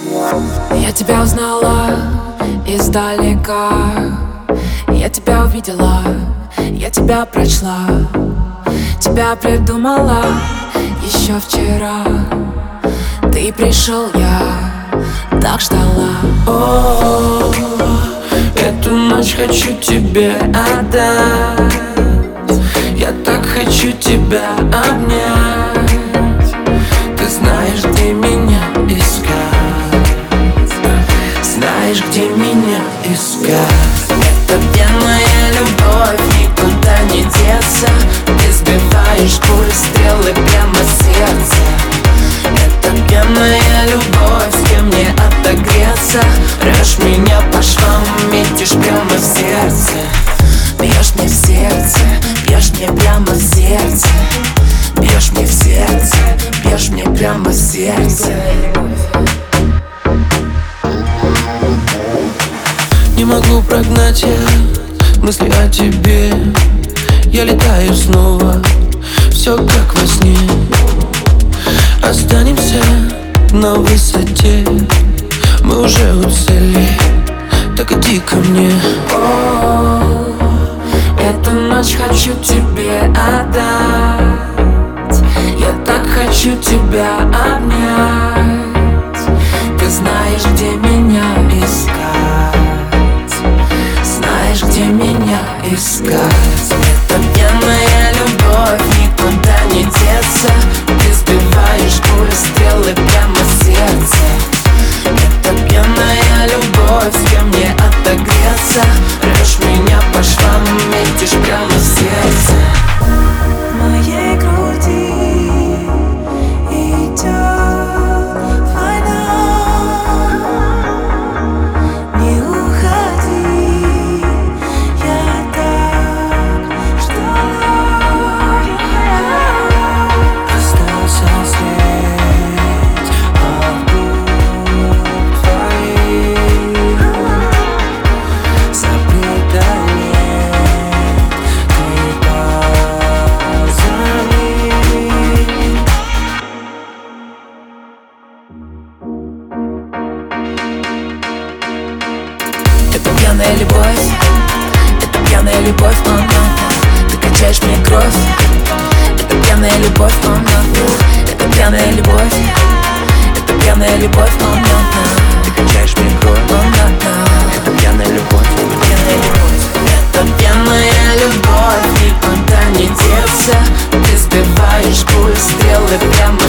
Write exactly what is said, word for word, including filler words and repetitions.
Я тебя узнала издалека, я тебя увидела, я тебя прочла, тебя придумала еще вчера. Ты пришел, я так ждала. О, эту ночь хочу тебе отдать. Я так хочу тебя обнять. Ты знаешь, где меня искать. Знаешь, где меня искать. Это пьяная любовь, никуда не деться. Ты сбиваешь пуль, стрелы прямо в сердце. Это пьяная любовь, с кем мне отогреться. Режь меня по швам, метишь прямо в сердце. Бьешь мне в сердце, бьешь мне прямо в сердце. Бьешь мне в сердце, бьешь мне прямо в сердце. Не могу прогнать я мысли о тебе. Я летаю снова, все как во сне. Останемся на высоте, мы уже у цели, так иди ко мне. О, эту ночь хочу тебе отдать. Я так хочу тебя обнять. Ты знаешь, где меня искать. Знаешь, где меня искать. Это пьяная любовь, никуда не деться. Ты сбиваешь пуль, стрелы прямо в сердце. Это пьяная любовь, с кем мне отогреться. Режь меня по швам, метишь прямо в сердце. В моей груди идет война. Не уходи, я так ждала. Остался след от губ твоих. Запрета нет, ты позови. Это пьяная любовь, это пьяная любовь, о, но ты качаешь мне кровь. Это пьяная любовь, о, но это пьяная любовь. Это пьяная любовь, о, но Ты качаешь мне кровь. Это пьяная любовь, пьяная любовь. это пьяная любовь, никуда не деться. Ты сбиваешь пуль, стрелы прямо